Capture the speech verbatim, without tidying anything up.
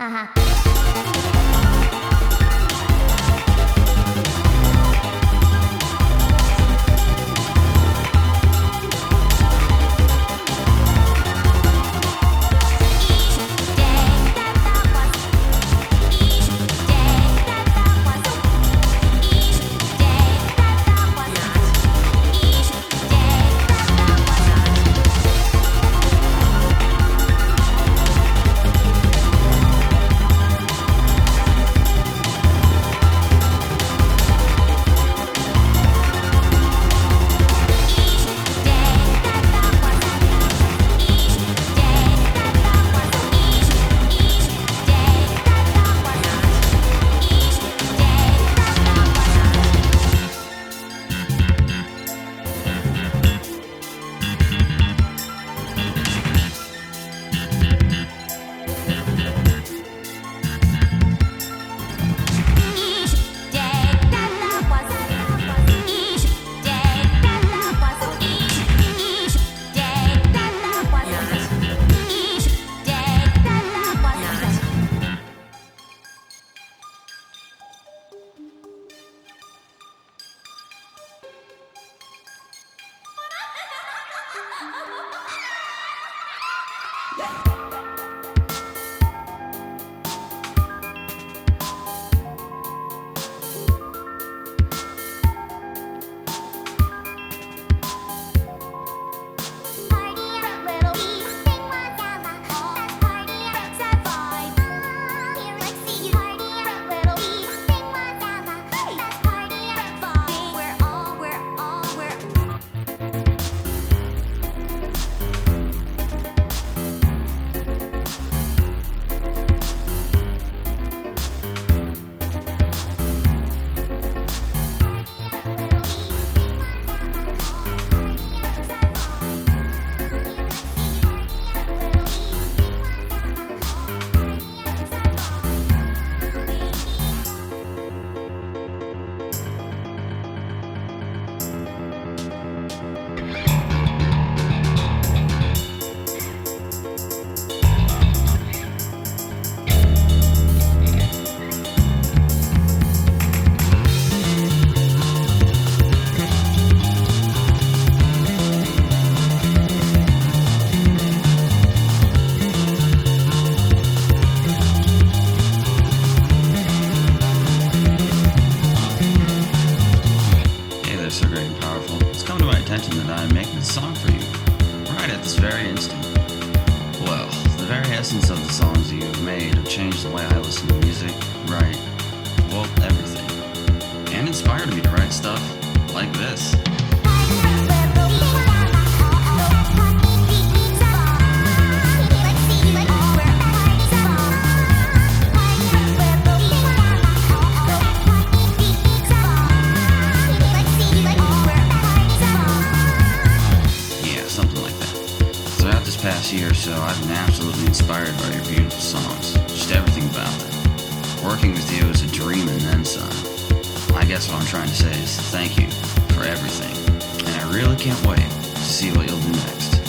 That I am making a song for you, right at this very instant. Well, the very essence of the songs that you have made have changed the way I listen to music, write, well, everything. And inspired me to write stuff like this. Past year or so, I've been absolutely inspired by your beautiful songs. Just everything about it. Working with you is a dream and then some. I guess what I'm trying to say is thank you for everything. And I really can't wait to see what you'll do next.